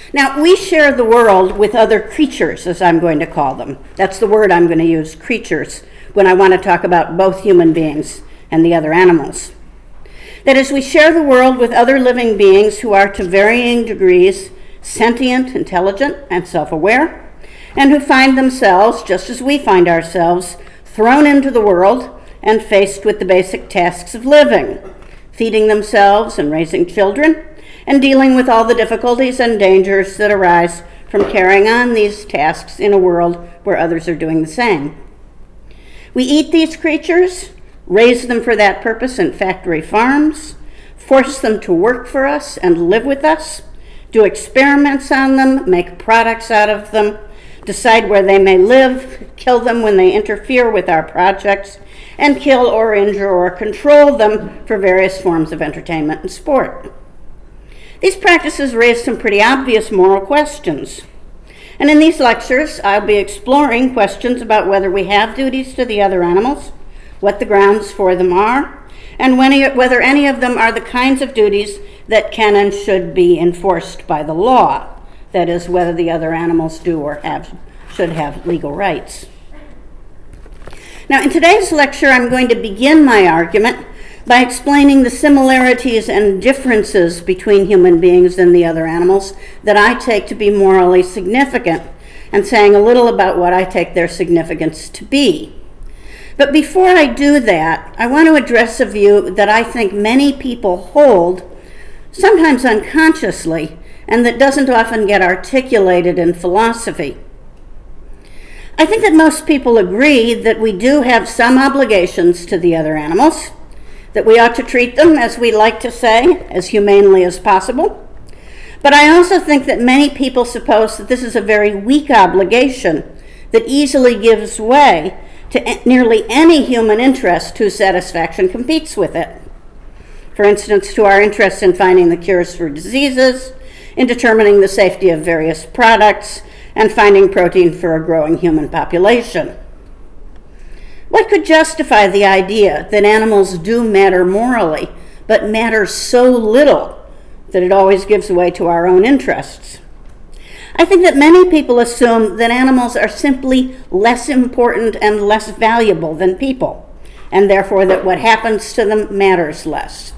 Now, we share the world with other creatures, as I'm going to call them. That's the word I'm going to use, creatures, when I want to talk about both human beings and the other animals. That is, we share the world with other living beings who are to varying degrees sentient, intelligent, and self-aware, and who find themselves, just as we find ourselves, thrown into the world and faced with the basic tasks of living, feeding themselves and raising children, and dealing with all the difficulties and dangers that arise from carrying on these tasks in a world where others are doing the same. We eat these creatures, raise them for that purpose in factory farms, force them to work for us and live with us, do experiments on them, make products out of them, decide where they may live, kill them when they interfere with our projects, and kill or injure or control them for various forms of entertainment and sport. These practices raise some pretty obvious moral questions. And in these lectures, I'll be exploring questions about whether we have duties to the other animals, what the grounds for them are, and whether any of them are the kinds of duties that can and should be enforced by the law. That is, whether the other animals do or should have legal rights. Now, in today's lecture, I'm going to begin my argument by explaining the similarities and differences between human beings and the other animals that I take to be morally significant, and saying a little about what I take their significance to be. But before I do that, I want to address a view that I think many people hold, sometimes unconsciously, and that doesn't often get articulated in philosophy. I think that most people agree that we do have some obligations to the other animals, that we ought to treat them, as we like to say, as humanely as possible. But I also think that many people suppose that this is a very weak obligation that easily gives way to nearly any human interest whose satisfaction competes with it. For instance, to our interest in finding the cures for diseases, in determining the safety of various products, and finding protein for a growing human population. What could justify the idea that animals do matter morally, but matter so little that it always gives way to our own interests? I think that many people assume that animals are simply less important and less valuable than people, and therefore that what happens to them matters less.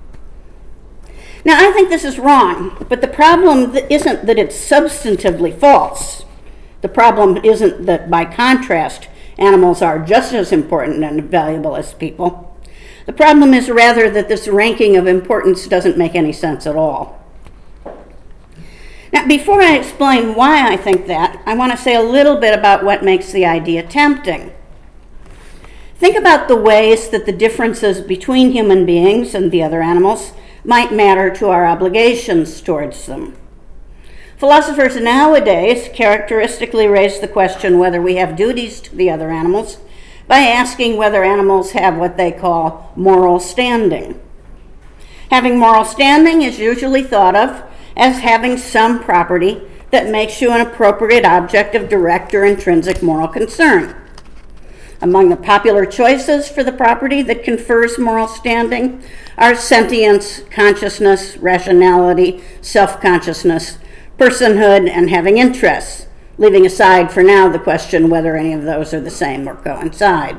Now, I think this is wrong, but the problem isn't that it's substantively false. The problem isn't that, by contrast, animals are just as important and valuable as people. The problem is rather that this ranking of importance doesn't make any sense at all. Now, before I explain why I think that, I want to say a little bit about what makes the idea tempting. Think about the ways that the differences between human beings and the other animals might matter to our obligations towards them. Philosophers nowadays characteristically raise the question whether we have duties to the other animals by asking whether animals have what they call moral standing. Having moral standing is usually thought of as having some property that makes you an appropriate object of direct or intrinsic moral concern. Among the popular choices for the property that confers moral standing are sentience, consciousness, rationality, self-consciousness, personhood, and having interests, leaving aside for now the question whether any of those are the same or coincide.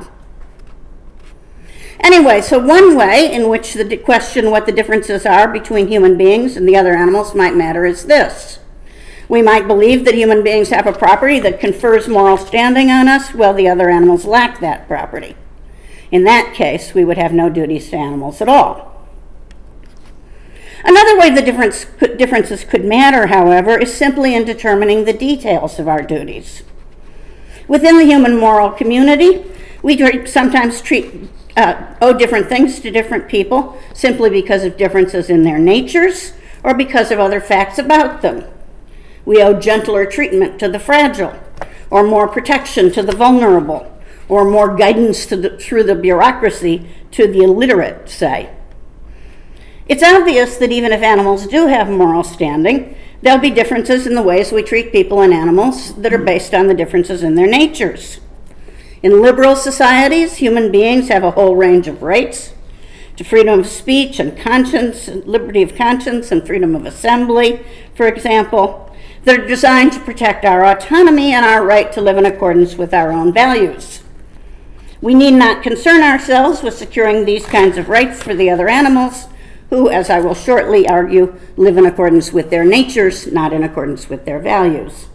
Anyway, so one way in which the question what the differences are between human beings and the other animals might matter is this. We might believe that human beings have a property that confers moral standing on us, while the other animals lack that property. In that case, we would have no duties to animals at all. Another way the differences could matter, however, is simply in determining the details of our duties. Within the human moral community, we sometimes owe different things to different people simply because of differences in their natures or because of other facts about them. We owe gentler treatment to the fragile, or more protection to the vulnerable, or more guidance through the bureaucracy to the illiterate, say. It's obvious that even if animals do have moral standing, there'll be differences in the ways we treat people and animals that are based on the differences in their natures. In liberal societies, human beings have a whole range of rights to freedom of speech and conscience, and liberty of conscience and freedom of assembly, for example. that are designed to protect our autonomy and our right to live in accordance with our own values. We need not concern ourselves with securing these kinds of rights for the other animals, who, as I will shortly argue, live in accordance with their natures, not in accordance with their values.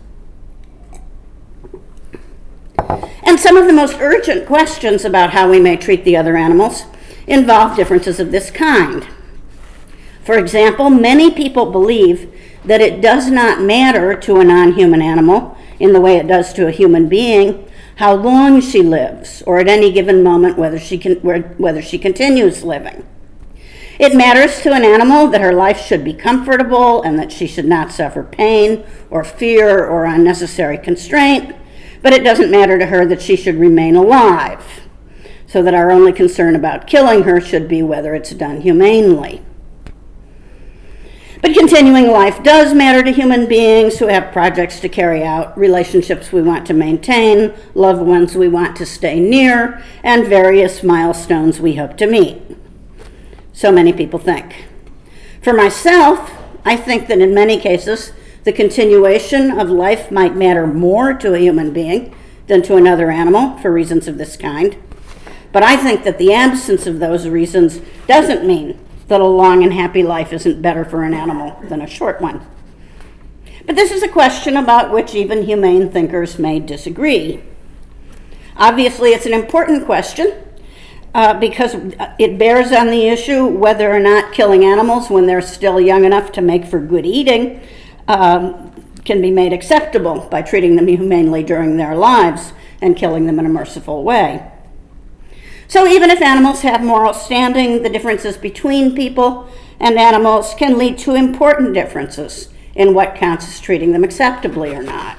And some of the most urgent questions about how we may treat the other animals involve differences of this kind. For example, many people believe that it does not matter to a non-human animal, in the way it does to a human being, how long she lives, or at any given moment whether she continues living. It matters to an animal that her life should be comfortable and that she should not suffer pain or fear or unnecessary constraint, but it doesn't matter to her that she should remain alive, so that our only concern about killing her should be whether it's done humanely. But continuing life does matter to human beings who have projects to carry out, relationships we want to maintain, loved ones we want to stay near, and various milestones we hope to meet. So many people think. For myself, I think that in many cases, the continuation of life might matter more to a human being than to another animal for reasons of this kind. But I think that the absence of those reasons doesn't mean that a long and happy life isn't better for an animal than a short one. But this is a question about which even humane thinkers may disagree. Obviously, it's an important question because it bears on the issue whether or not killing animals when they're still young enough to make for good eating can be made acceptable by treating them humanely during their lives and killing them in a merciful way. So even if animals have moral standing, the differences between people and animals can lead to important differences in what counts as treating them acceptably or not.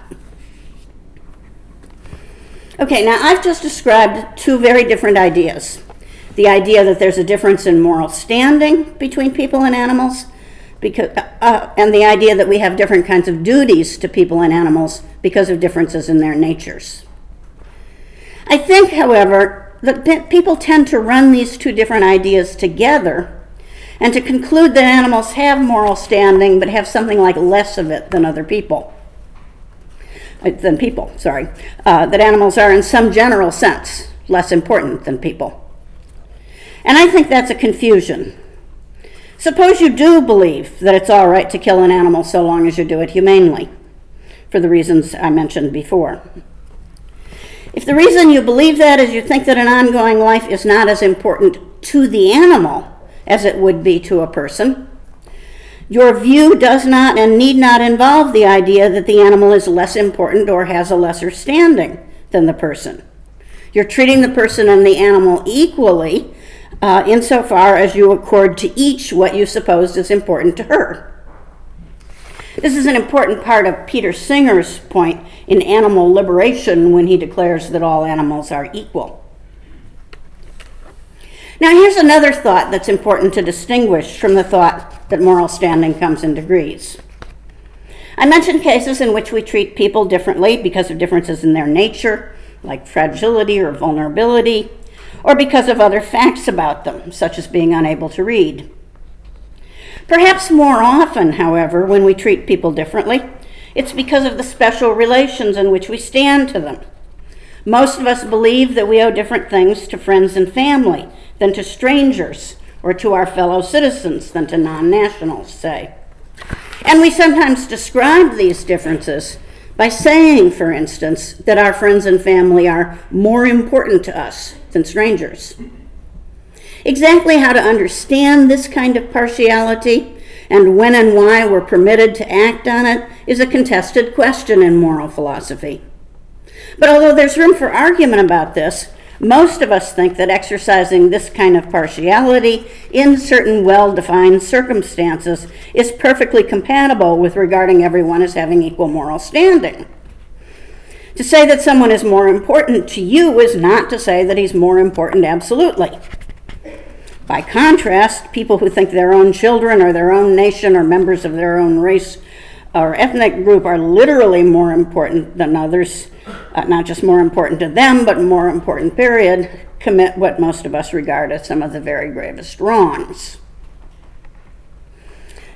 Okay, now I've just described two very different ideas. The idea that there's a difference in moral standing between people and animals, and the idea that we have different kinds of duties to people and animals because of differences in their natures. I think, however, that people tend to run these two different ideas together and to conclude that animals have moral standing but have something like less of it than people. That animals are in some general sense less important than people. And I think that's a confusion. Suppose you do believe that it's all right to kill an animal so long as you do it humanely, for the reasons I mentioned before. If the reason you believe that is you think that an ongoing life is not as important to the animal as it would be to a person, your view does not and need not involve the idea that the animal is less important or has a lesser standing than the person. You're treating the person and the animal equally insofar as you accord to each what you suppose is important to her. This is an important part of Peter Singer's point in Animal Liberation when he declares that all animals are equal. Now here's another thought that's important to distinguish from the thought that moral standing comes in degrees. I mentioned cases in which we treat people differently because of differences in their nature, like fragility or vulnerability, or because of other facts about them, such as being unable to read. Perhaps more often, however, when we treat people differently, it's because of the special relations in which we stand to them. Most of us believe that we owe different things to friends and family than to strangers, or to our fellow citizens than to non-nationals, say. And we sometimes describe these differences by saying, for instance, that our friends and family are more important to us than strangers. Exactly how to understand this kind of partiality and when and why we're permitted to act on it is a contested question in moral philosophy. But although there's room for argument about this, most of us think that exercising this kind of partiality in certain well-defined circumstances is perfectly compatible with regarding everyone as having equal moral standing. To say that someone is more important to you is not to say that he's more important absolutely. By contrast, people who think their own children or their own nation or members of their own race or ethnic group are literally more important than others, not just more important to them, but more important, period, commit what most of us regard as some of the very gravest wrongs.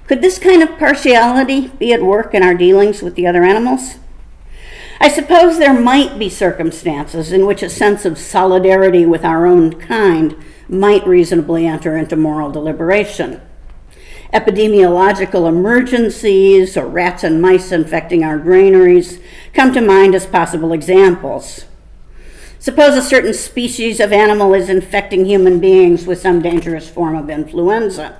Could this kind of partiality be at work in our dealings with the other animals? I suppose there might be circumstances in which a sense of solidarity with our own kind might reasonably enter into moral deliberation. Epidemiological emergencies or rats and mice infecting our granaries come to mind as possible examples. Suppose a certain species of animal is infecting human beings with some dangerous form of influenza.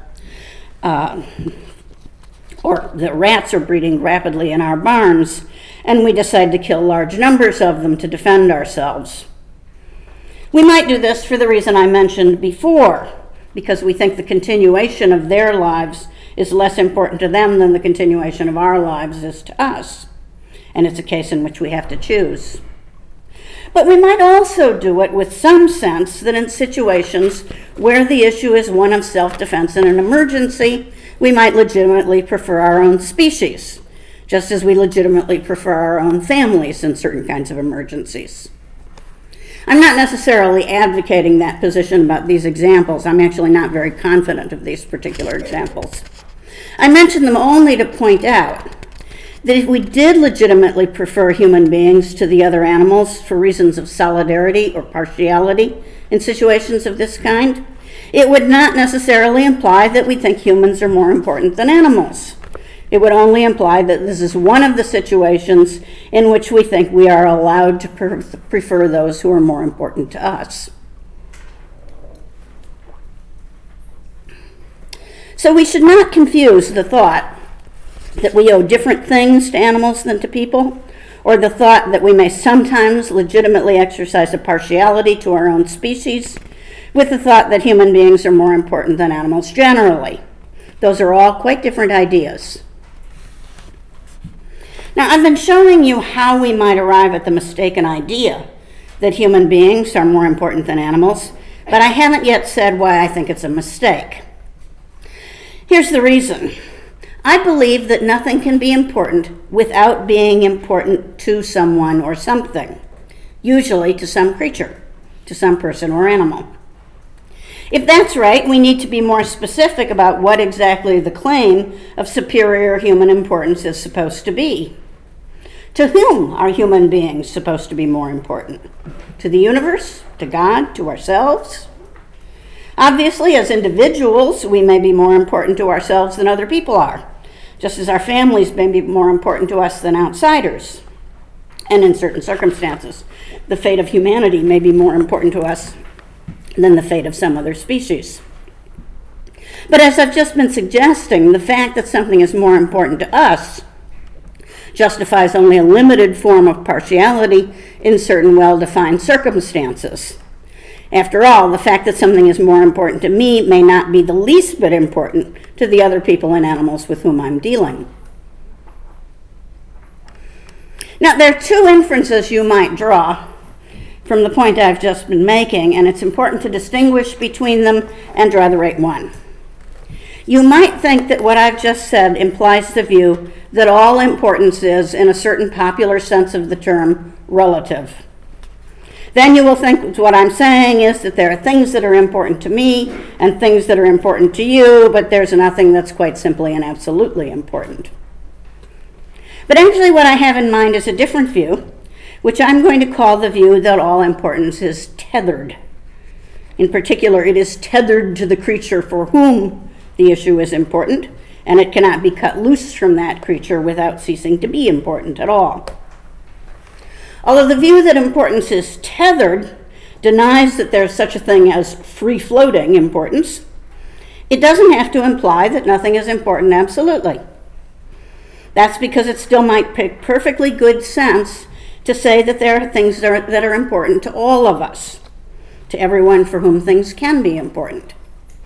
Or the rats are breeding rapidly in our barns, and we decide to kill large numbers of them to defend ourselves. We might do this for the reason I mentioned before, because we think the continuation of their lives is less important to them than the continuation of our lives is to us, and it's a case in which we have to choose. But we might also do it with some sense that in situations where the issue is one of self-defense in an emergency, we might legitimately prefer our own species, just as we legitimately prefer our own families in certain kinds of emergencies. I'm not necessarily advocating that position about these examples. I'm actually not very confident of these particular examples. I mention them only to point out that if we did legitimately prefer human beings to the other animals for reasons of solidarity or partiality in situations of this kind, it would not necessarily imply that we think humans are more important than animals. It would only imply that this is one of the situations in which we think we are allowed to prefer those who are more important to us. So we should not confuse the thought that we owe different things to animals than to people, or the thought that we may sometimes legitimately exercise a partiality to our own species, with the thought that human beings are more important than animals generally. Those are all quite different ideas. Now, I've been showing you how we might arrive at the mistaken idea that human beings are more important than animals, but I haven't yet said why I think it's a mistake. Here's the reason. I believe that nothing can be important without being important to someone or something, usually to some creature, to some person or animal. If that's right, we need to be more specific about what exactly the claim of superior human importance is supposed to be. To whom are human beings supposed to be more important? To the universe? To God? To ourselves? Obviously, as individuals, we may be more important to ourselves than other people are, just as our families may be more important to us than outsiders. And in certain circumstances, the fate of humanity may be more important to us than the fate of some other species. But as I've just been suggesting, the fact that something is more important to us justifies only a limited form of partiality in certain well-defined circumstances. After all, the fact that something is more important to me may not be the least bit important to the other people and animals with whom I'm dealing. Now, there are two inferences you might draw from the point I've just been making, and it's important to distinguish between them and draw the right one. You might think that what I've just said implies the view that all importance is, in a certain popular sense of the term, relative. Then you will think what I'm saying is that there are things that are important to me and things that are important to you, but there's nothing that's quite simply and absolutely important. But actually what I have in mind is a different view, which I'm going to call the view that all importance is tethered. In particular, it is tethered to the creature for whom the issue is important, and it cannot be cut loose from that creature without ceasing to be important at all. Although the view that importance is tethered denies that there's such a thing as free-floating importance, it doesn't have to imply that nothing is important absolutely. That's because it still might make perfectly good sense to say that there are things that are important to all of us, to everyone for whom things can be important.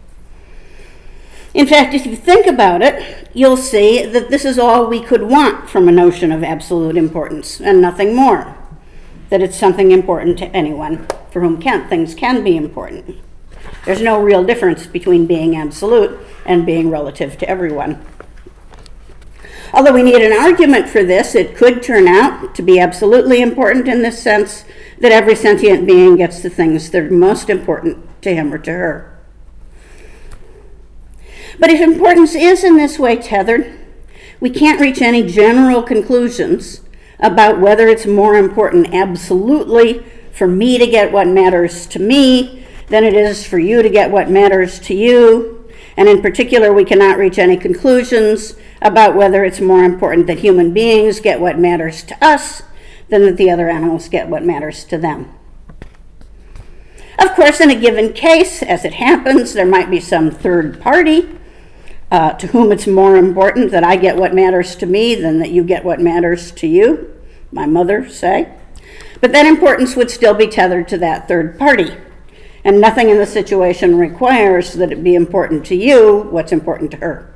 In fact, if you think about it, you'll see that this is all we could want from a notion of absolute importance and nothing more. That it's something important to anyone for whom things can be important. There's no real difference between being absolute and being relative to everyone. Although we need an argument for this, it could turn out to be absolutely important in this sense that every sentient being gets the things that are most important to him or to her. But if importance is in this way tethered, we can't reach any general conclusions about whether it's more important absolutely for me to get what matters to me than it is for you to get what matters to you. And in particular, we cannot reach any conclusions about whether it's more important that human beings get what matters to us than that the other animals get what matters to them. Of course, in a given case, as it happens, there might be some third party to whom it's more important that I get what matters to me than that you get what matters to you, my mother, say. But that importance would still be tethered to that third party, and nothing in the situation requires that it be important to you what's important to her.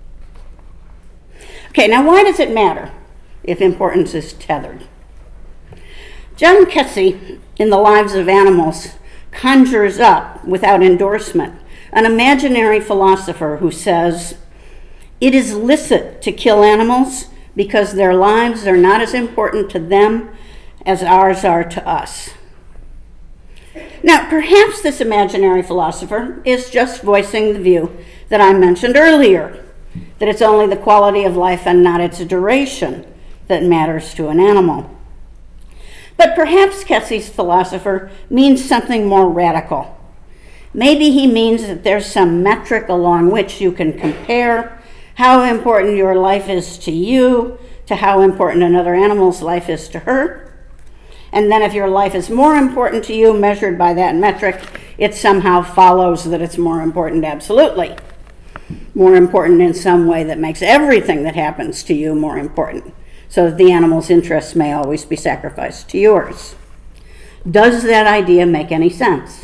Okay, now why does it matter if importance is tethered? John Kesey, in The Lives of Animals, conjures up, without endorsement, an imaginary philosopher who says, "It is licit to kill animals because their lives are not as important to them as ours are to us." Now, perhaps this imaginary philosopher is just voicing the view that I mentioned earlier, that it's only the quality of life and not its duration that matters to an animal. But perhaps Kesey's philosopher means something more radical. Maybe he means that there's some metric along which you can compare how important your life is to you to how important another animal's life is to her. And then if your life is more important to you measured by that metric, it somehow follows that it's more important absolutely. More important in some way that makes everything that happens to you more important, so that the animal's interests may always be sacrificed to yours. Does that idea make any sense?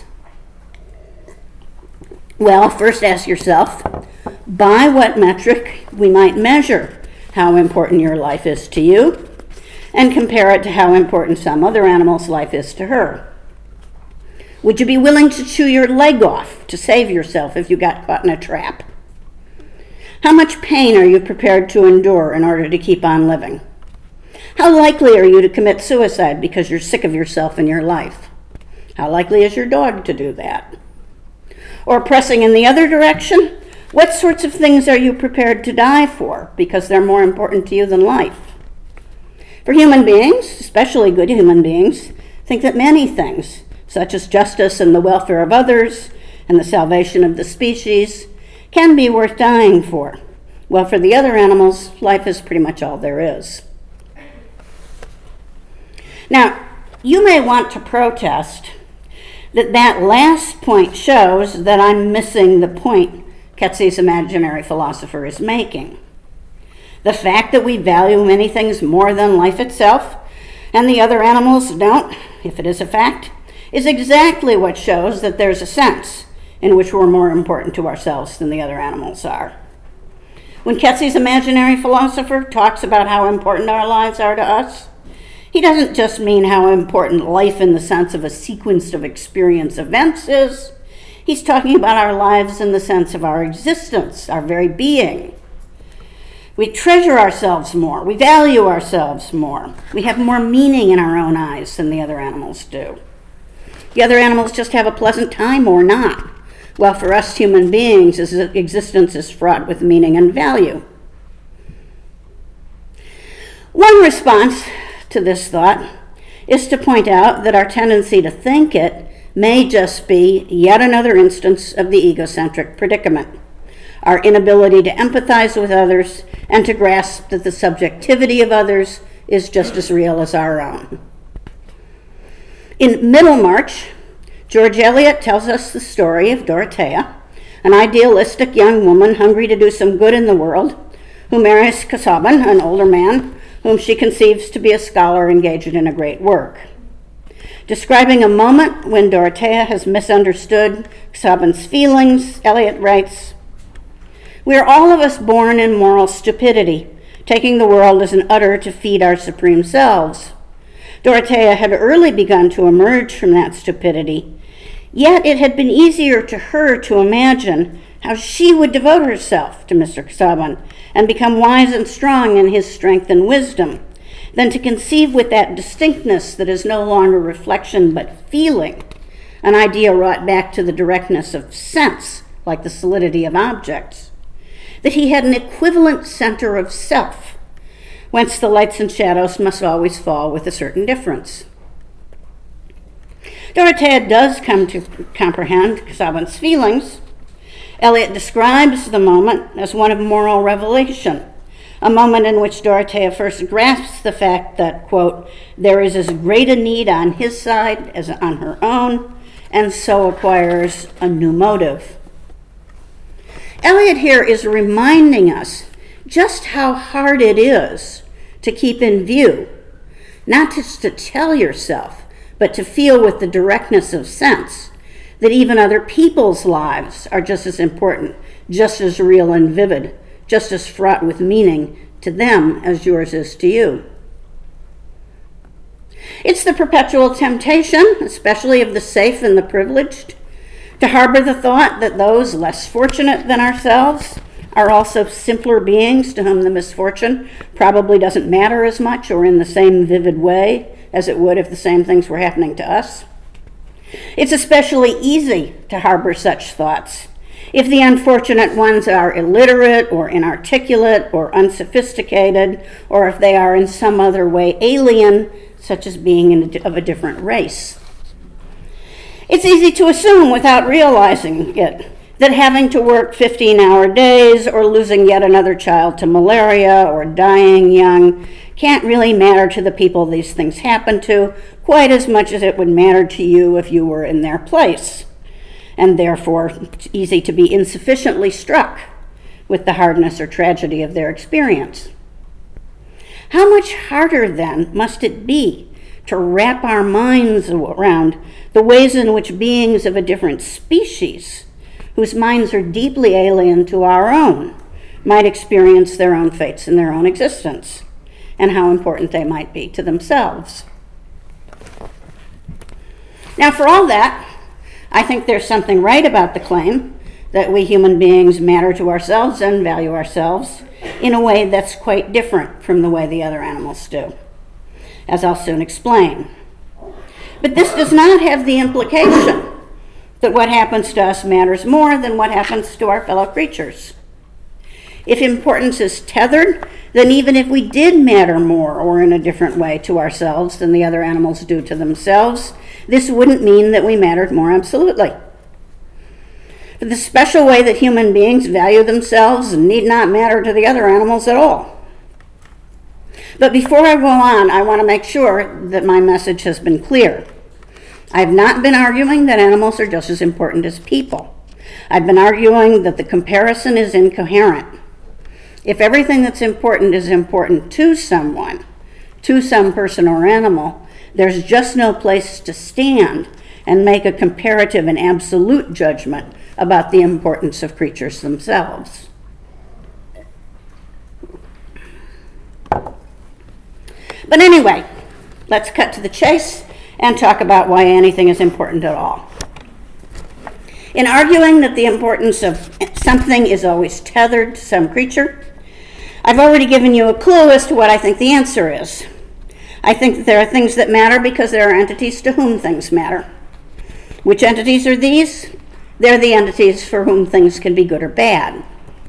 Well, first ask yourself, by what metric we might measure how important your life is to you, and compare it to how important some other animal's life is to her. Would you be willing to chew your leg off to save yourself if you got caught in a trap? How much pain are you prepared to endure in order to keep on living? How likely are you to commit suicide because you're sick of yourself and your life? How likely is your dog to do that? Or pressing in the other direction, what sorts of things are you prepared to die for because they're more important to you than life? For human beings, especially good human beings, think that many things, such as justice and the welfare of others and the salvation of the species, can be worth dying for. Well, for the other animals, life is pretty much all there is. Now, you may want to protest that last point shows that I'm missing the point Kesey's imaginary philosopher is making. The fact that we value many things more than life itself, and the other animals don't, if it is a fact, is exactly what shows that there's a sense in which we're more important to ourselves than the other animals are. When Kesey's imaginary philosopher talks about how important our lives are to us, he doesn't just mean how important life in the sense of a sequence of experience events is. He's talking about our lives in the sense of our existence, our very being. We treasure ourselves more. We value ourselves more. We have more meaning in our own eyes than the other animals do. The other animals just have a pleasant time or not. Well, for us human beings, existence is fraught with meaning and value. One response to this thought is to point out that our tendency to think it may just be yet another instance of the egocentric predicament, our inability to empathize with others and to grasp that the subjectivity of others is just as real as our own. In Middlemarch, George Eliot tells us the story of Dorothea, an idealistic young woman hungry to do some good in the world, who marries Casaubon, an older man, whom she conceives to be a scholar engaged in a great work. Describing a moment when Dorothea has misunderstood Casaubon's feelings, Eliot writes, "We are all of us born in moral stupidity, taking the world as an udder to feed our supreme selves. Dorothea had early begun to emerge from that stupidity, yet it had been easier to her to imagine how she would devote herself to Mr. Casaubon and become wise and strong in his strength and wisdom, than to conceive with that distinctness that is no longer reflection but feeling, an idea wrought back to the directness of sense, like the solidity of objects. that he had an equivalent center of self, whence the lights and shadows must always fall with a certain difference. Dorothea does come to comprehend Samhain's feelings. Eliot describes the moment as one of moral revelation, a moment in which Dorothea first grasps the fact that, quote, there is as great a need on his side as on her own, and so acquires a new motive. Eliot here is reminding us just how hard it is to keep in view, not just to tell yourself, but to feel with the directness of sense that even other people's lives are just as important, just as real and vivid, just as fraught with meaning to them as yours is to you. It's the perpetual temptation, especially of the safe and the privileged, to harbor the thought that those less fortunate than ourselves are also simpler beings to whom the misfortune probably doesn't matter as much or in the same vivid way as it would if the same things were happening to us. It's especially easy to harbor such thoughts if the unfortunate ones are illiterate or inarticulate or unsophisticated, or if they are in some other way alien, such as being of a different race. It's easy to assume without realizing it that having to work 15-hour days or losing yet another child to malaria or dying young can't really matter to the people these things happen to quite as much as it would matter to you if you were in their place, and therefore it's easy to be insufficiently struck with the hardness or tragedy of their experience. How much harder, then, must it be to wrap our minds around the ways in which beings of a different species, whose minds are deeply alien to our own, might experience their own fates in their own existence, and how important they might be to themselves. Now, for all that, I think there's something right about the claim that we human beings matter to ourselves and value ourselves in a way that's quite different from the way the other animals do, as I'll soon explain. But this does not have the implication that what happens to us matters more than what happens to our fellow creatures. If importance is tethered, then even if we did matter more or in a different way to ourselves than the other animals do to themselves, this wouldn't mean that we mattered more absolutely. For the special way that human beings value themselves need not matter to the other animals at all. But before I go on, I want to make sure that my message has been clear. I've not been arguing that animals are just as important as people. I've been arguing that the comparison is incoherent. If everything that's important is important to someone, to some person or animal, there's just no place to stand and make a comparative and absolute judgment about the importance of creatures themselves. But anyway, let's cut to the chase and talk about why anything is important at all. In arguing that the importance of something is always tethered to some creature, I've already given you a clue as to what I think the answer is. I think that there are things that matter because there are entities to whom things matter. Which entities are these? They're the entities for whom things can be good or bad.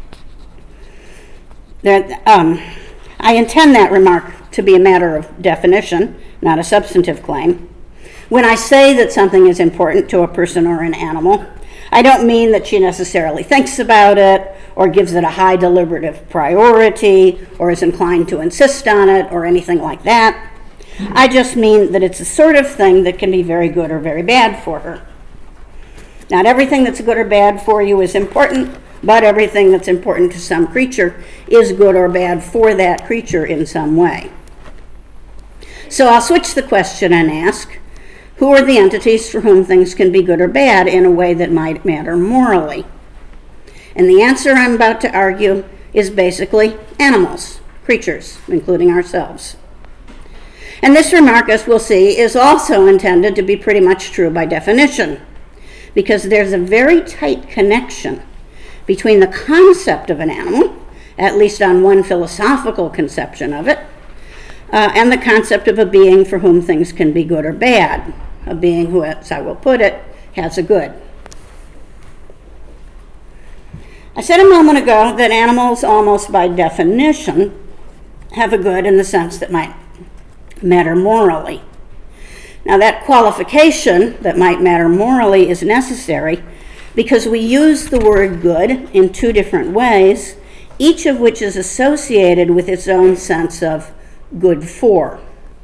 I intend that remark to be a matter of definition, not a substantive claim. When I say that something is important to a person or an animal, I don't mean that she necessarily thinks about it or gives it a high deliberative priority or is inclined to insist on it or anything like that. I just mean that it's the sort of thing that can be very good or very bad for her. Not everything that's good or bad for you is important, but everything that's important to some creature is good or bad for that creature in some way. So I'll switch the question and ask, who are the entities for whom things can be good or bad in a way that might matter morally? And the answer I'm about to argue is basically animals, creatures, including ourselves. And this remark, as we'll see, is also intended to be pretty much true by definition, because there's a very tight connection between the concept of an animal, at least on one philosophical conception of it, and the concept of a being for whom things can be good or bad, a being who, as I will put it, has a good. I said a moment ago that animals almost by definition have a good in the sense that might matter morally. Now that qualification that might matter morally is necessary because we use the word good in two different ways, each of which is associated with its own sense of good for.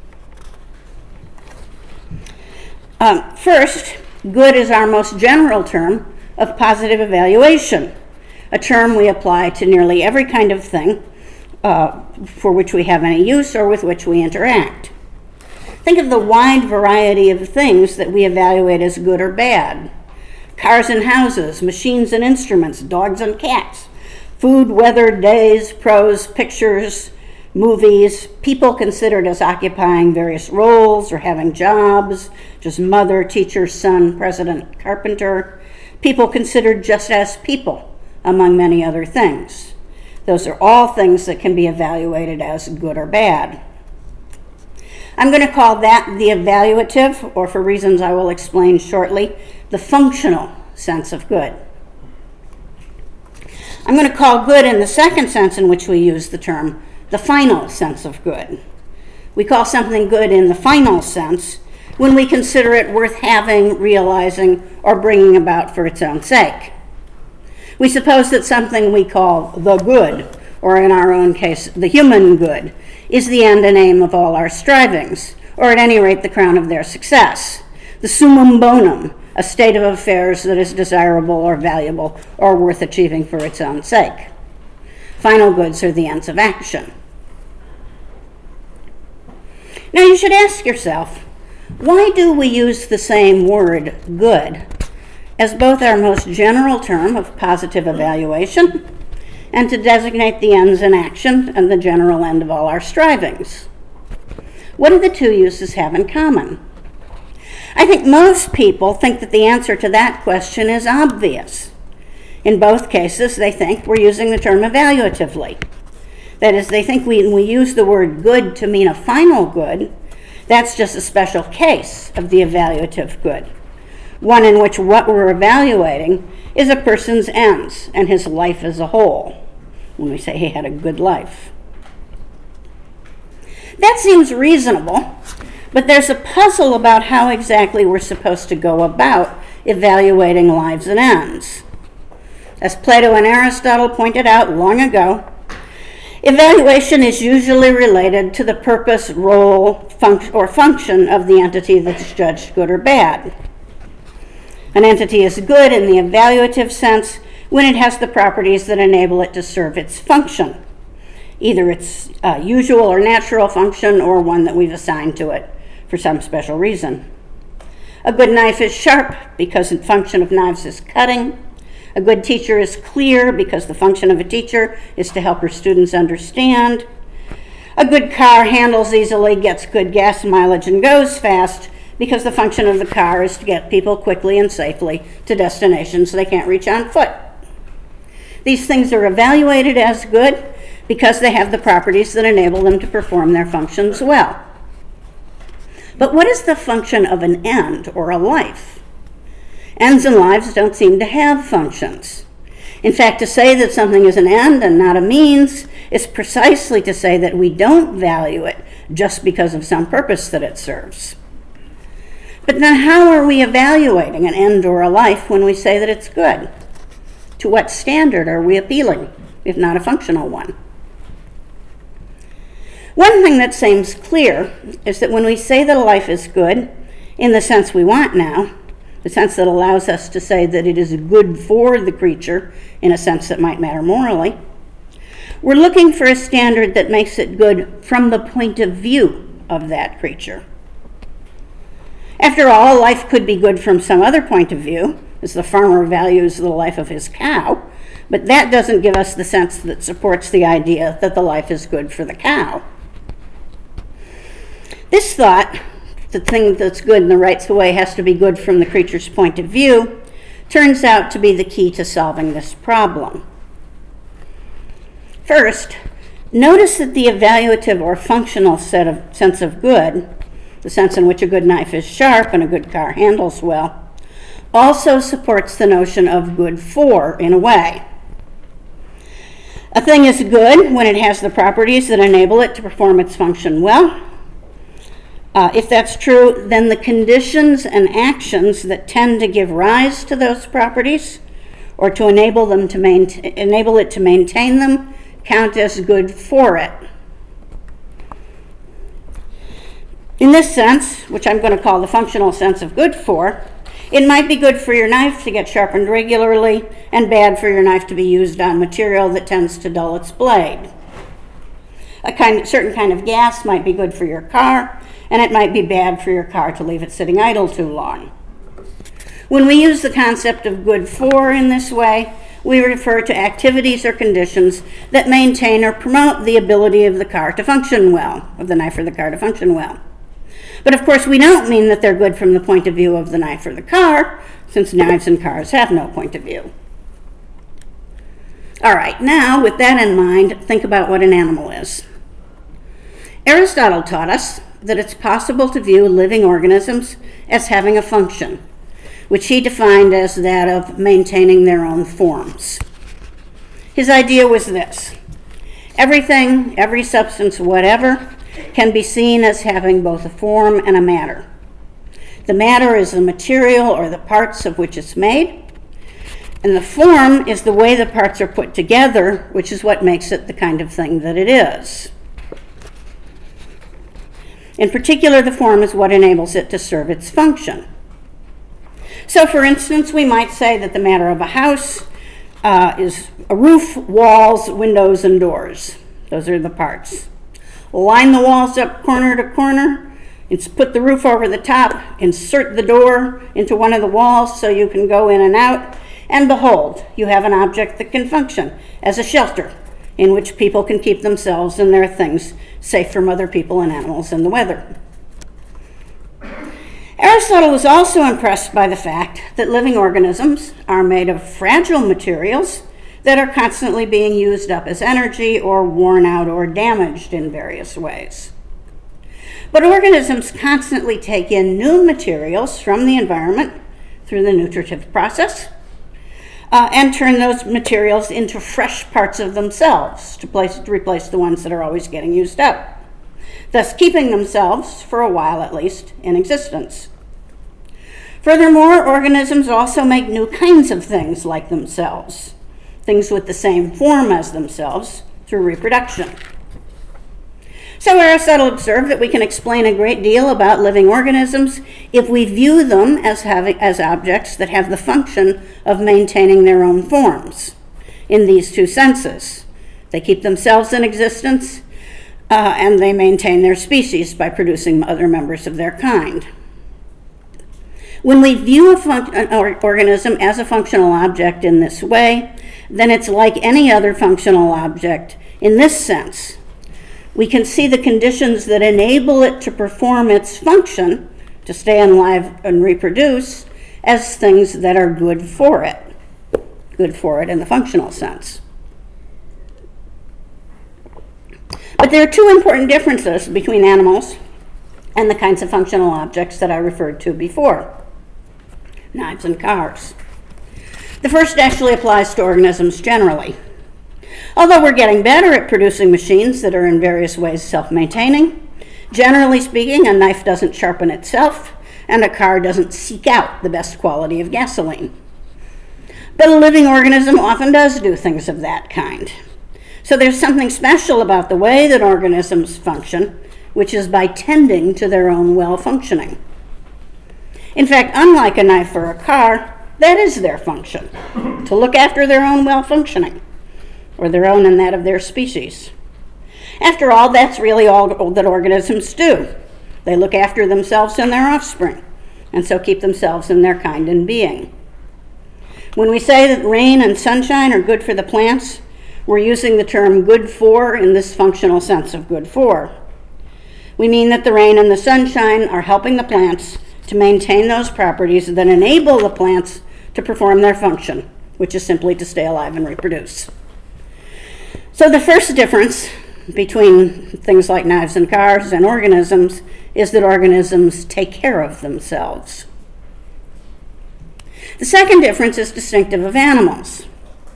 First, good is our most general term of positive evaluation, a term we apply to nearly every kind of thing for which we have any use or with which we interact. Think of the wide variety of things that we evaluate as good or bad. Cars and houses, machines and instruments, dogs and cats, food, weather, days, prose, pictures, movies, people considered as occupying various roles or having jobs, just mother, teacher, son, president, carpenter, people considered just as people, among many other things. Those are all things that can be evaluated as good or bad. I'm going to call that the evaluative, or for reasons I will explain shortly, the functional sense of good. I'm going to call good in the second sense in which we use the term the final sense of good. We call something good in the final sense when we consider it worth having, realizing, or bringing about for its own sake. We suppose that something we call the good, or in our own case, the human good, is the end and aim of all our strivings, or at any rate the crown of their success, the summum bonum, a state of affairs that is desirable or valuable or worth achieving for its own sake. Final goods are the ends of action. Now you should ask yourself, why do we use the same word, good, as both our most general term of positive evaluation and to designate the ends in action and the general end of all our strivings? What do the two uses have in common? I think most people think that the answer to that question is obvious. In both cases, they think we're using the term evaluatively. That is, they think when we use the word good to mean a final good, that's just a special case of the evaluative good, one in which what we're evaluating is a person's ends and his life as a whole, when we say he had a good life. That seems reasonable, but there's a puzzle about how exactly we're supposed to go about evaluating lives and ends. As Plato and Aristotle pointed out long ago, evaluation is usually related to the purpose, role, function of the entity that's judged good or bad. An entity is good in the evaluative sense when it has the properties that enable it to serve its function, either its usual or natural function or one that we've assigned to it for some special reason. A good knife is sharp because the function of knives is cutting. A good teacher is clear because the function of a teacher is to help her students understand. A good car handles easily, gets good gas mileage, and goes fast because the function of the car is to get people quickly and safely to destinations they can't reach on foot. These things are evaluated as good because they have the properties that enable them to perform their functions well. But what is the function of an end or a life? Ends and lives don't seem to have functions. In fact, to say that something is an end and not a means is precisely to say that we don't value it just because of some purpose that it serves. But then how are we evaluating an end or a life when we say that it's good? To what standard are we appealing, if not a functional one? One thing that seems clear is that when we say that a life is good, in the sense we want now, the sense that allows us to say that it is good for the creature in a sense that might matter morally, we're looking for a standard that makes it good from the point of view of that creature. After all, life could be good from some other point of view, as the farmer values the life of his cow, but that doesn't give us the sense that supports the idea that the life is good for the cow. This thought, the thing that's good in the right way has to be good from the creature's point of view, turns out to be the key to solving this problem. First, notice that the evaluative or functional sense of good, the sense in which a good knife is sharp and a good car handles well, also supports the notion of good for in a way. A thing is good when it has the properties that enable it to perform its function well. If that's true, then the conditions and actions that tend to give rise to those properties or to enable it to maintain them count as good for it. In this sense, which I'm going to call the functional sense of good for, it might be good for your knife to get sharpened regularly and bad for your knife to be used on material that tends to dull its blade. Certain kind of gas might be good for your car, and it might be bad for your car to leave it sitting idle too long. When we use the concept of good for in this way, we refer to activities or conditions that maintain or promote the ability of the car to function well, of the knife or the car to function well. But of course, we don't mean that they're good from the point of view of the knife or the car, since knives and cars have no point of view. All right, now with that in mind, think about what an animal is. Aristotle taught us that it's possible to view living organisms as having a function, which he defined as that of maintaining their own forms. His idea was this: everything, every substance, whatever, can be seen as having both a form and a matter. The matter is the material or the parts of which it's made, and the form is the way the parts are put together, which is what makes it the kind of thing that it is. In particular, the form is what enables it to serve its function. So, for instance, we might say that the matter of a house is a roof, walls, windows, and doors. Those are the parts. Line the walls up corner to corner, put the roof over the top, insert the door into one of the walls so you can go in and out, and behold, you have an object that can function as a shelter in which people can keep themselves and their things safe from other people and animals and the weather. Aristotle was also impressed by the fact that living organisms are made of fragile materials that are constantly being used up as energy or worn out or damaged in various ways. But organisms constantly take in new materials from the environment through the nutritive process and turn those materials into fresh parts of themselves to replace the ones that are always getting used up, thus keeping themselves, for a while at least, in existence. Furthermore, organisms also make new kinds of things like themselves, things with the same form as themselves, through reproduction. So Aristotle observed that we can explain a great deal about living organisms if we view them as objects that have the function of maintaining their own forms in these two senses. They keep themselves in existence, and they maintain their species by producing other members of their kind. When we view an organism as a functional object in this way, then it's like any other functional object in this sense. We can see the conditions that enable it to perform its function, to stay alive and reproduce, as things that are good for it in the functional sense. But there are two important differences between animals and the kinds of functional objects that I referred to before: knives and cars. The first actually applies to organisms generally. Although we're getting better at producing machines that are in various ways self-maintaining, generally speaking, a knife doesn't sharpen itself, and a car doesn't seek out the best quality of gasoline. But a living organism often does do things of that kind. So there's something special about the way that organisms function, which is by tending to their own well-functioning. In fact, unlike a knife or a car, that is their function, to look after their own well-functioning, or their own and that of their species. After all, that's really all that organisms do. They look after themselves and their offspring, and so keep themselves and their kind in being. When we say that rain and sunshine are good for the plants, we're using the term good for in this functional sense of good for. We mean that the rain and the sunshine are helping the plants to maintain those properties that enable the plants to perform their function, which is simply to stay alive and reproduce. So the first difference between things like knives and cars and organisms is that organisms take care of themselves. The second difference is distinctive of animals.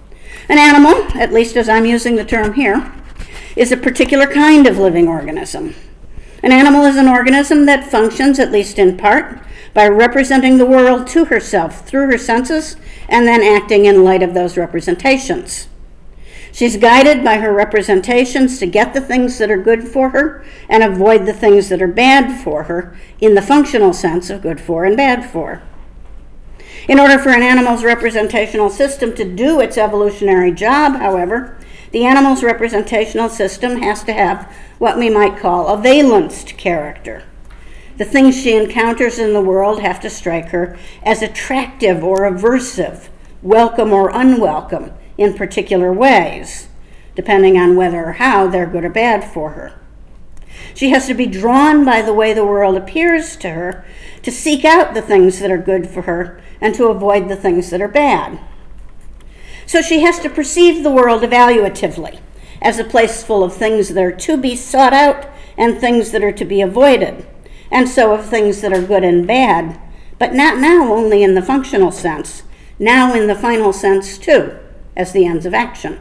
An animal, at least as I'm using the term here, is a particular kind of living organism. An animal is an organism that functions, at least in part, by representing the world to herself through her senses and then acting in light of those representations. She's guided by her representations to get the things that are good for her and avoid the things that are bad for her in the functional sense of good for and bad for. In order for an animal's representational system to do its evolutionary job, however, the animal's representational system has to have what we might call a valenced character. The things she encounters in the world have to strike her as attractive or aversive, welcome or unwelcome in particular ways, depending on whether or how they're good or bad for her. She has to be drawn by the way the world appears to her to seek out the things that are good for her and to avoid the things that are bad. So she has to perceive the world evaluatively as a place full of things that are to be sought out and things that are to be avoided, and so of things that are good and bad, but not now only in the functional sense, now in the final sense too, as the ends of action.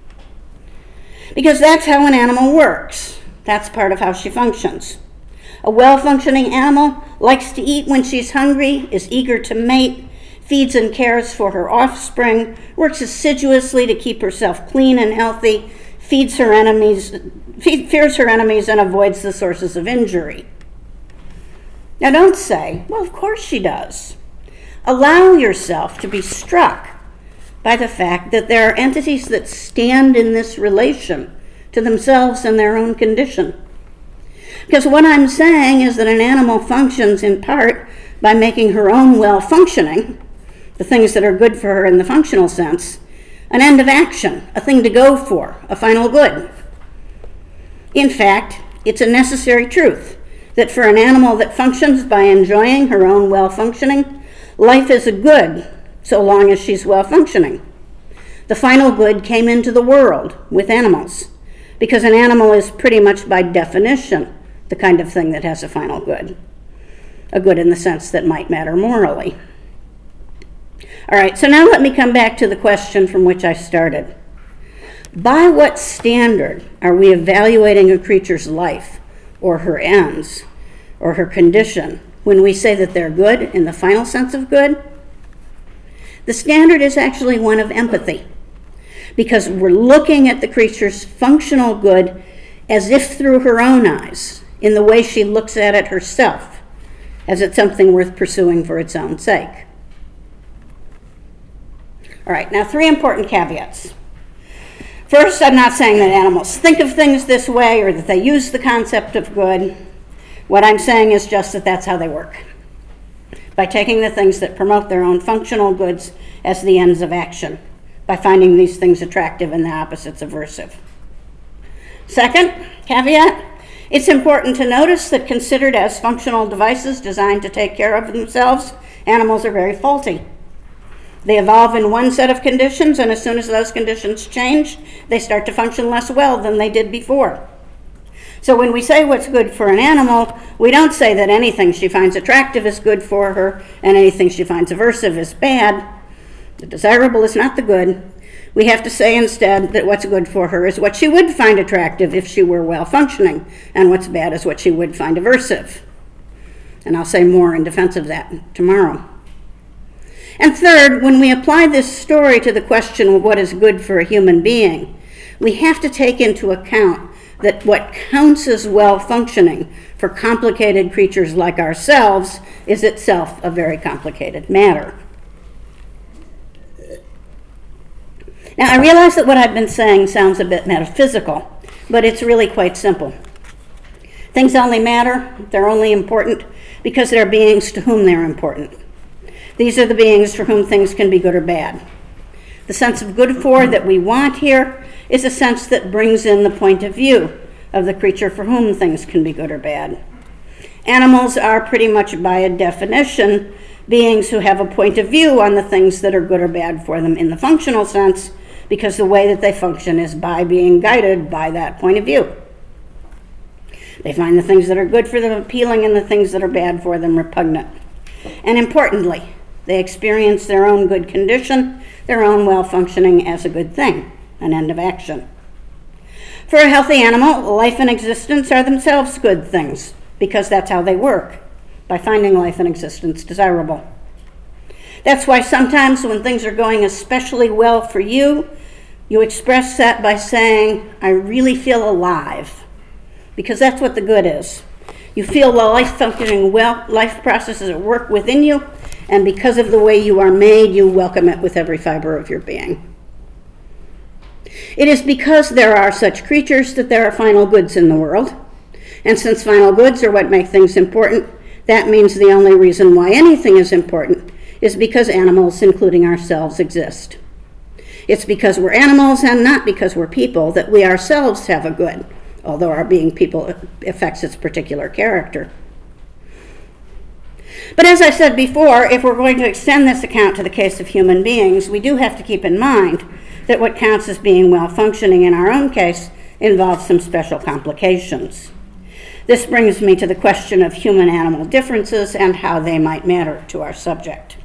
Because that's how an animal works. That's part of how she functions. A well-functioning animal likes to eat when she's hungry, is eager to mate, feeds and cares for her offspring, works assiduously to keep herself clean and healthy, fears her enemies, and avoids the sources of injury. Now don't say, well, of course she does. Allow yourself to be struck by the fact that there are entities that stand in this relation to themselves and their own condition. Because what I'm saying is that an animal functions in part by making her own well-functioning, the things that are good for her in the functional sense, an end of action, a thing to go for, a final good. In fact, it's a necessary truth that for an animal that functions by enjoying her own well-functioning, life is a good so long as she's well-functioning. The final good came into the world with animals, because an animal is pretty much by definition the kind of thing that has a final good, a good in the sense that might matter morally. All right, so now let me come back to the question from which I started. By what standard are we evaluating a creature's life, or her ends, or her condition, when we say that they're good in the final sense of good? The standard is actually one of empathy, because we're looking at the creature's functional good as if through her own eyes, in the way she looks at it herself, as it's something worth pursuing for its own sake. All right, now 3 important caveats. First, I'm not saying that animals think of things this way or that they use the concept of good. What I'm saying is just that that's how they work, by taking the things that promote their own functional goods as the ends of action, by finding these things attractive and the opposites aversive. Second caveat, it's important to notice that considered as functional devices designed to take care of themselves, animals are very faulty. They evolve in one set of conditions, and as soon as those conditions change, they start to function less well than they did before. So when we say what's good for an animal, we don't say that anything she finds attractive is good for her and anything she finds aversive is bad. The desirable is not the good. We have to say instead that what's good for her is what she would find attractive if she were well functioning, and what's bad is what she would find aversive. And I'll say more in defense of that tomorrow. And third, when we apply this story to the question of what is good for a human being, we have to take into account that what counts as well-functioning for complicated creatures like ourselves is itself a very complicated matter. Now, I realize that what I've been saying sounds a bit metaphysical, but it's really quite simple. Things only matter, they're only important because they're beings to whom they're important. These are the beings for whom things can be good or bad. The sense of good for that we want here is a sense that brings in the point of view of the creature for whom things can be good or bad. Animals are pretty much by a definition beings who have a point of view on the things that are good or bad for them in the functional sense, because the way that they function is by being guided by that point of view. They find the things that are good for them appealing and the things that are bad for them repugnant. And importantly, they experience their own good condition their own well-functioning as a good thing, an end of action. For a healthy animal, life and existence are themselves good things, because that's how they work, by finding life and existence desirable. That's why sometimes when things are going especially well for you, you express that by saying, I really feel alive, because that's what the good is. You feel the life functioning well, life processes at work within you, and because of the way you are made, you welcome it with every fiber of your being. It is because there are such creatures that there are final goods in the world. And since final goods are what make things important, that means the only reason why anything is important is because animals, including ourselves, exist. It's because we're animals and not because we're people that we ourselves have a good, although our being people affects its particular character. But as I said before, if we're going to extend this account to the case of human beings, we do have to keep in mind that what counts as being well-functioning in our own case involves some special complications. This brings me to the question of human-animal differences and how they might matter to our subject.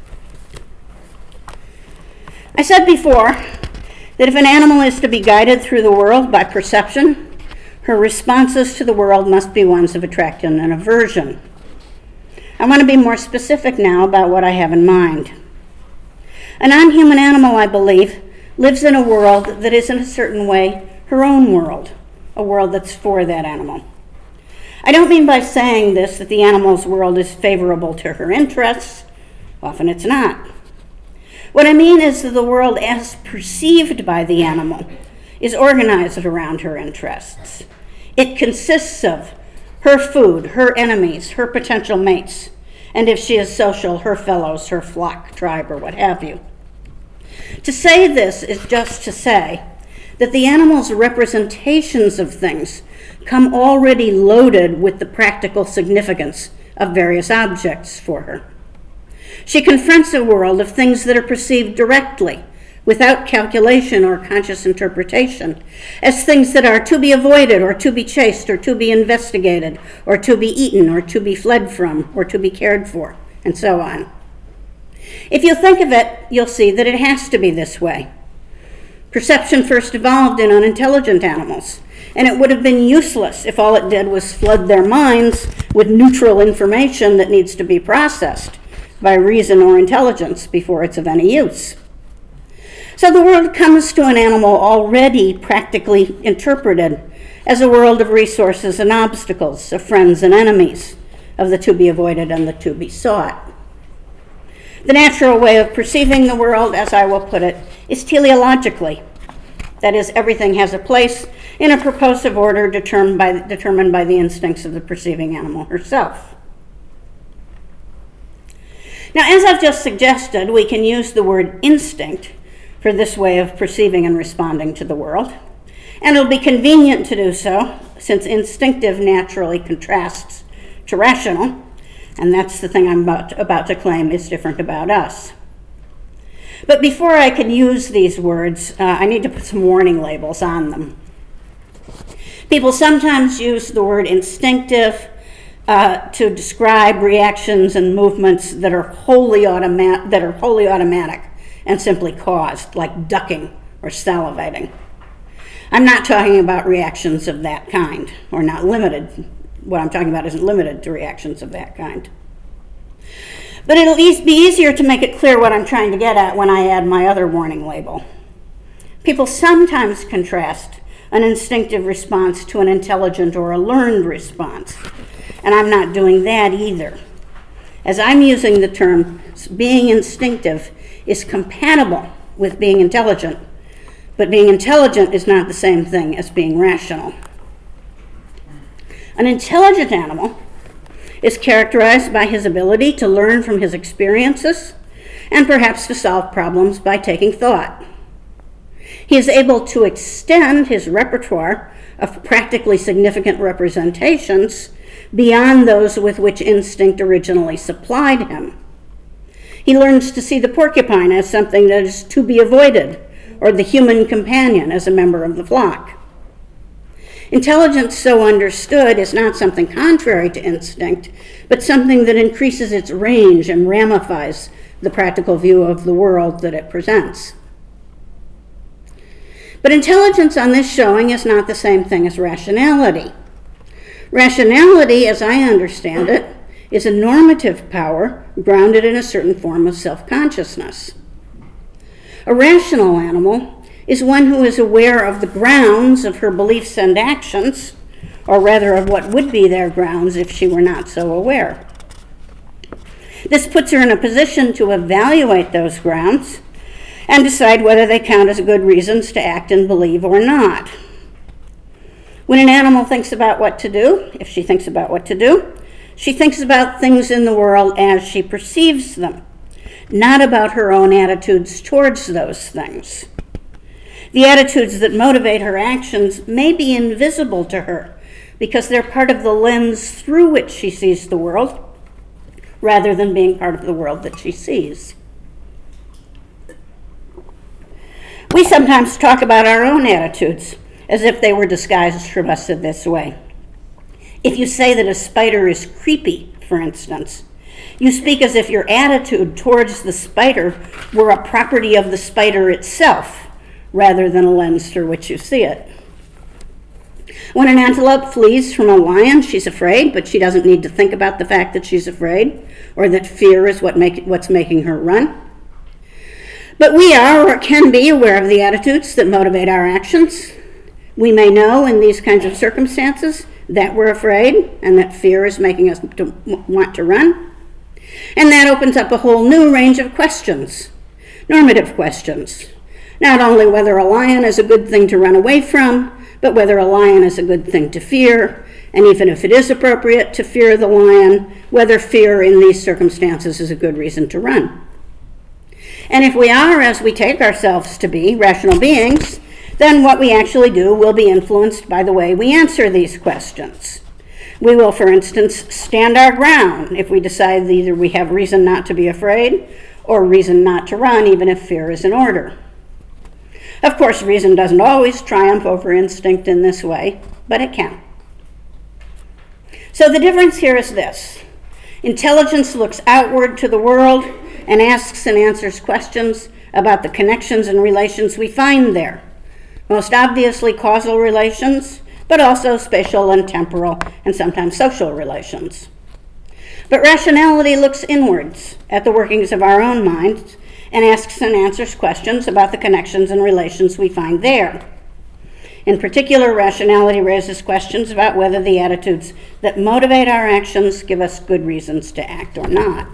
I said before that if an animal is to be guided through the world by perception, her responses to the world must be ones of attraction and aversion. I want to be more specific now about what I have in mind. A non-human animal, I believe, lives in a world that is in a certain way her own world, a world that's for that animal. I don't mean by saying this that the animal's world is favorable to her interests. Often it's not. What I mean is that the world as perceived by the animal is organized around her interests. It consists of her food, her enemies, her potential mates, and if she is social, her fellows, her flock, tribe, or what have you. To say this is just to say that the animal's representations of things come already loaded with the practical significance of various objects for her. She confronts a world of things that are perceived directly, without calculation or conscious interpretation, as things that are to be avoided or to be chased or to be investigated or to be eaten or to be fled from or to be cared for, and so on. If you think of it, you'll see that it has to be this way. Perception first evolved in unintelligent animals, and it would have been useless if all it did was flood their minds with neutral information that needs to be processed by reason or intelligence before it's of any use. So the world comes to an animal already practically interpreted as a world of resources and obstacles, of friends and enemies, of the to be avoided and the to be sought. The natural way of perceiving the world, as I will put it, is teleologically. That is, everything has a place in a purposive order determined by the instincts of the perceiving animal herself. Now, as I've just suggested, we can use the word instinct for this way of perceiving and responding to the world. And it'll be convenient to do so, since instinctive naturally contrasts to rational, and that's the thing I'm about to claim is different about us. But before I can use these words, I need to put some warning labels on them. People sometimes use the word instinctive to describe reactions and movements that are wholly automatic and simply caused, like ducking or salivating. I'm not talking about reactions of that kind, or not limited. What I'm talking about isn't limited to reactions of that kind. But it'll be easier to make it clear what I'm trying to get at when I add my other warning label. People sometimes contrast an instinctive response to an intelligent or a learned response, and I'm not doing that either. As I'm using the term, being instinctive is compatible with being intelligent, but being intelligent is not the same thing as being rational. An intelligent animal is characterized by his ability to learn from his experiences and perhaps to solve problems by taking thought. He is able to extend his repertoire of practically significant representations beyond those with which instinct originally supplied him. He learns to see the porcupine as something that is to be avoided, or the human companion as a member of the flock. Intelligence, so understood, is not something contrary to instinct, but something that increases its range and ramifies the practical view of the world that it presents. But intelligence on this showing is not the same thing as rationality. Rationality, as I understand it, is a normative power grounded in a certain form of self-consciousness. A rational animal is one who is aware of the grounds of her beliefs and actions, or rather of what would be their grounds if she were not so aware. This puts her in a position to evaluate those grounds and decide whether they count as good reasons to act and believe or not. When an animal thinks about what to do, if she thinks about what to do, she thinks about things in the world as she perceives them, not about her own attitudes towards those things. The attitudes that motivate her actions may be invisible to her because they're part of the lens through which she sees the world, rather than being part of the world that she sees. We sometimes talk about our own attitudes as if they were disguised from us in this way. If you say that a spider is creepy, for instance, you speak as if your attitude towards the spider were a property of the spider itself, rather than a lens through which you see it. When an antelope flees from a lion, she's afraid, but she doesn't need to think about the fact that she's afraid, or that fear is what's making her run. But we are or can be aware of the attitudes that motivate our actions. We may know in these kinds of circumstances that we're afraid and that fear is making us want to run. And that opens up a whole new range of questions, normative questions. Not only whether a lion is a good thing to run away from, but whether a lion is a good thing to fear, and even if it is appropriate to fear the lion, whether fear in these circumstances is a good reason to run. And if we are, as we take ourselves to be, rational beings, then what we actually do will be influenced by the way we answer these questions. We will, for instance, stand our ground if we decide that either we have reason not to be afraid or reason not to run, even if fear is in order. Of course, reason doesn't always triumph over instinct in this way, but it can. So the difference here is this. Intelligence looks outward to the world and asks and answers questions about the connections and relations we find there. Most obviously causal relations, but also spatial and temporal and sometimes social relations. But rationality looks inwards at the workings of our own minds and asks and answers questions about the connections and relations we find there. In particular, rationality raises questions about whether the attitudes that motivate our actions give us good reasons to act or not.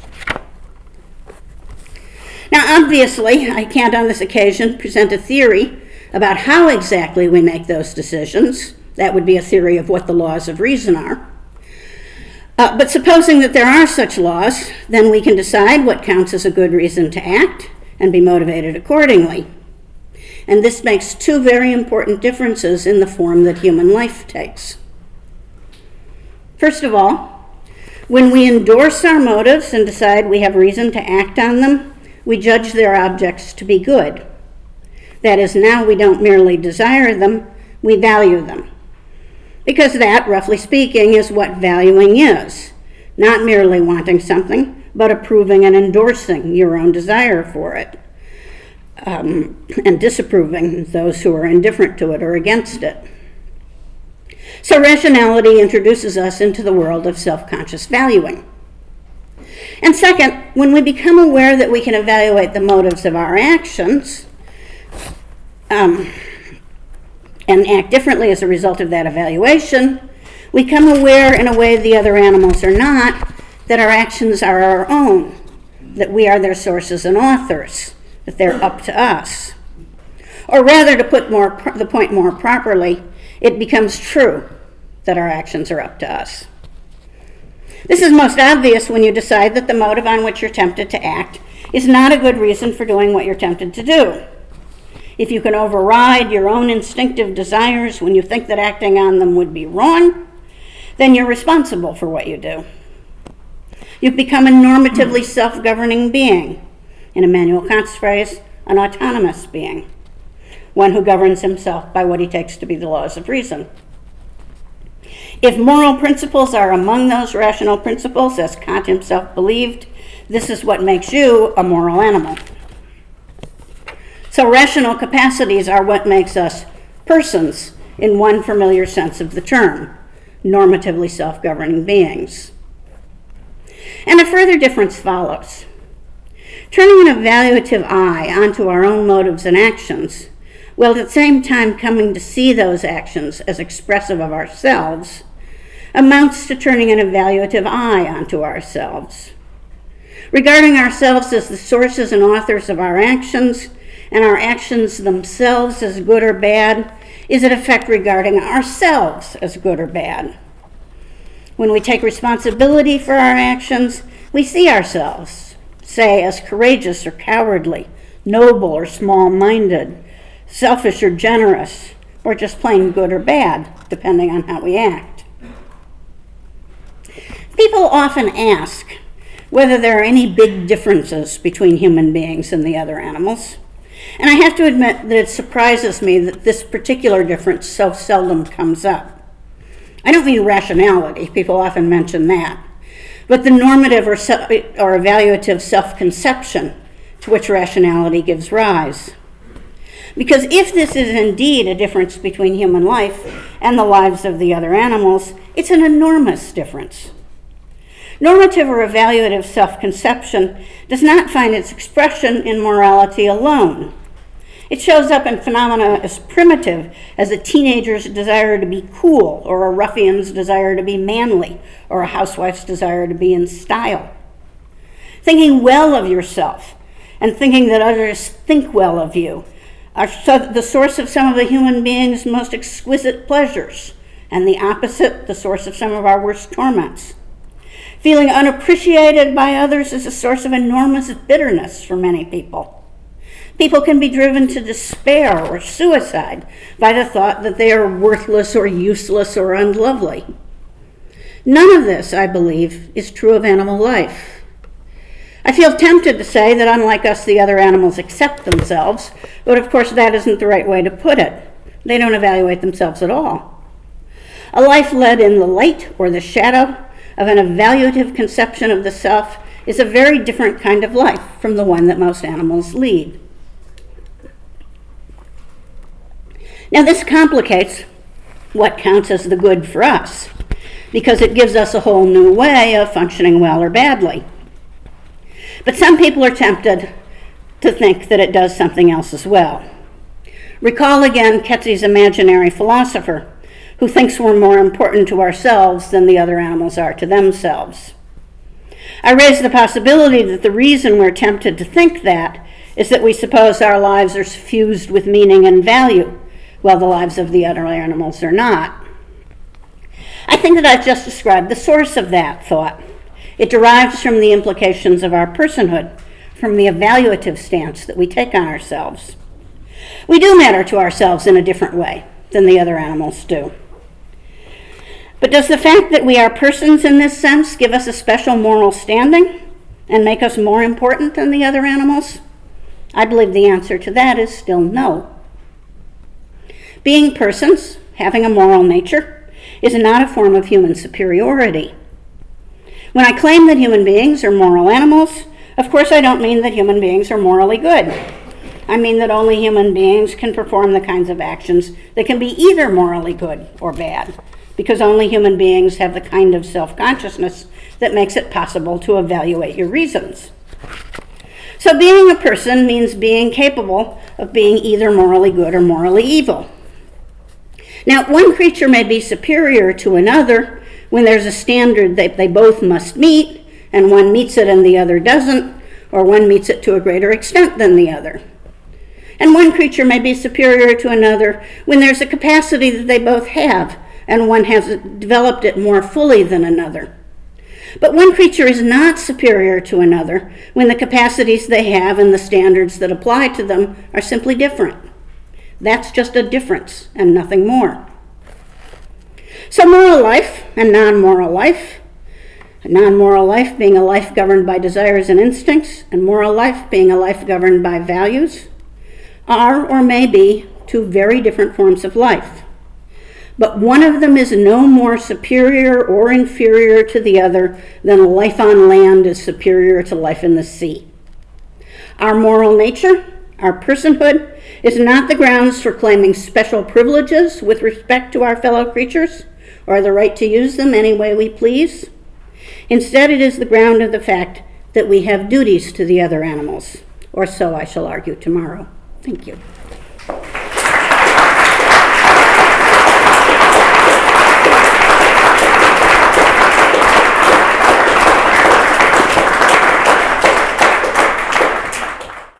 Now, obviously, I can't on this occasion present a theory about how exactly we make those decisions. That would be a theory of what the laws of reason are. But supposing that there are such laws, then we can decide what counts as a good reason to act and be motivated accordingly. And this makes two very important differences in the form that human life takes. First of all, when we endorse our motives and decide we have reason to act on them, we judge their objects to be good. That is, now we don't merely desire them, we value them. Because that, roughly speaking, is what valuing is. Not merely wanting something, but approving and endorsing your own desire for it. And disapproving those who are indifferent to it or against it. So rationality introduces us into the world of self-conscious valuing. And second, when we become aware that we can evaluate the motives of our actions, and act differently as a result of that evaluation, we become aware in a way the other animals are not, that our actions are our own, that we are their sources and authors, that they're up to us. Or rather, to put the point more properly, it becomes true that our actions are up to us. This is most obvious when you decide that the motive on which you're tempted to act is not a good reason for doing what you're tempted to do. If you can override your own instinctive desires when you think that acting on them would be wrong, then you're responsible for what you do. You've become a normatively self-governing being. In Immanuel Kant's phrase, an autonomous being. One who governs himself by what he takes to be the laws of reason. If moral principles are among those rational principles, as Kant himself believed, this is what makes you a moral animal. So rational capacities are what makes us persons in one familiar sense of the term, normatively self-governing beings. And a further difference follows. Turning an evaluative eye onto our own motives and actions, while at the same time coming to see those actions as expressive of ourselves, amounts to turning an evaluative eye onto ourselves. Regarding ourselves as the sources and authors of our actions, and our actions themselves as good or bad, is in effect regarding ourselves as good or bad. When we take responsibility for our actions, we see ourselves, say, as courageous or cowardly, noble or small-minded, selfish or generous, or just plain good or bad, depending on how we act. People often ask whether there are any big differences between human beings and the other animals, and I have to admit that it surprises me that this particular difference so seldom comes up. I don't mean rationality, people often mention that, but the normative or evaluative self-conception to which rationality gives rise. Because if this is indeed a difference between human life and the lives of the other animals, it's an enormous difference. Normative or evaluative self-conception does not find its expression in morality alone. It shows up in phenomena as primitive as a teenager's desire to be cool, or a ruffian's desire to be manly, or a housewife's desire to be in style. Thinking well of yourself and thinking that others think well of you are the source of some of the human being's most exquisite pleasures, and the opposite, the source of some of our worst torments. Feeling unappreciated by others is a source of enormous bitterness for many people. People can be driven to despair or suicide by the thought that they are worthless or useless or unlovely. None of this, I believe, is true of animal life. I feel tempted to say that unlike us, the other animals accept themselves, but of course that isn't the right way to put it. They don't evaluate themselves at all. A life led in the light or the shadow of an evaluative conception of the self is a very different kind of life from the one that most animals lead. Now this complicates what counts as the good for us, because it gives us a whole new way of functioning well or badly. But some people are tempted to think that it does something else as well. Recall again Ketzi's imaginary philosopher, who thinks we're more important to ourselves than the other animals are to themselves. I raise the possibility that the reason we're tempted to think that is that we suppose our lives are fused with meaning and value, while the lives of the other animals are not. I think that I've just described the source of that thought. It derives from the implications of our personhood, from the evaluative stance that we take on ourselves. We do matter to ourselves in a different way than the other animals do. But does the fact that we are persons in this sense give us a special moral standing and make us more important than the other animals? I believe the answer to that is still no. Being persons, having a moral nature, is not a form of human superiority. When I claim that human beings are moral animals, of course I don't mean that human beings are morally good. I mean that only human beings can perform the kinds of actions that can be either morally good or bad, because only human beings have the kind of self-consciousness that makes it possible to evaluate your reasons. So being a person means being capable of being either morally good or morally evil. Now, one creature may be superior to another when there's a standard that they both must meet, and one meets it and the other doesn't, or one meets it to a greater extent than the other. And one creature may be superior to another when there's a capacity that they both have, and one has developed it more fully than another. But one creature is not superior to another when the capacities they have and the standards that apply to them are simply different. That's just a difference and nothing more. So moral life and non-moral life, non-moral life being a life governed by desires and instincts, and moral life being a life governed by values, are or may be two very different forms of life. but one of them is no more superior or inferior to the other than life on land is superior to life in the sea. Our moral nature, our personhood, is not the grounds for claiming special privileges with respect to our fellow creatures, or the right to use them any way we please. Instead, it is the ground of the fact that we have duties to the other animals, or so I shall argue tomorrow. Thank you.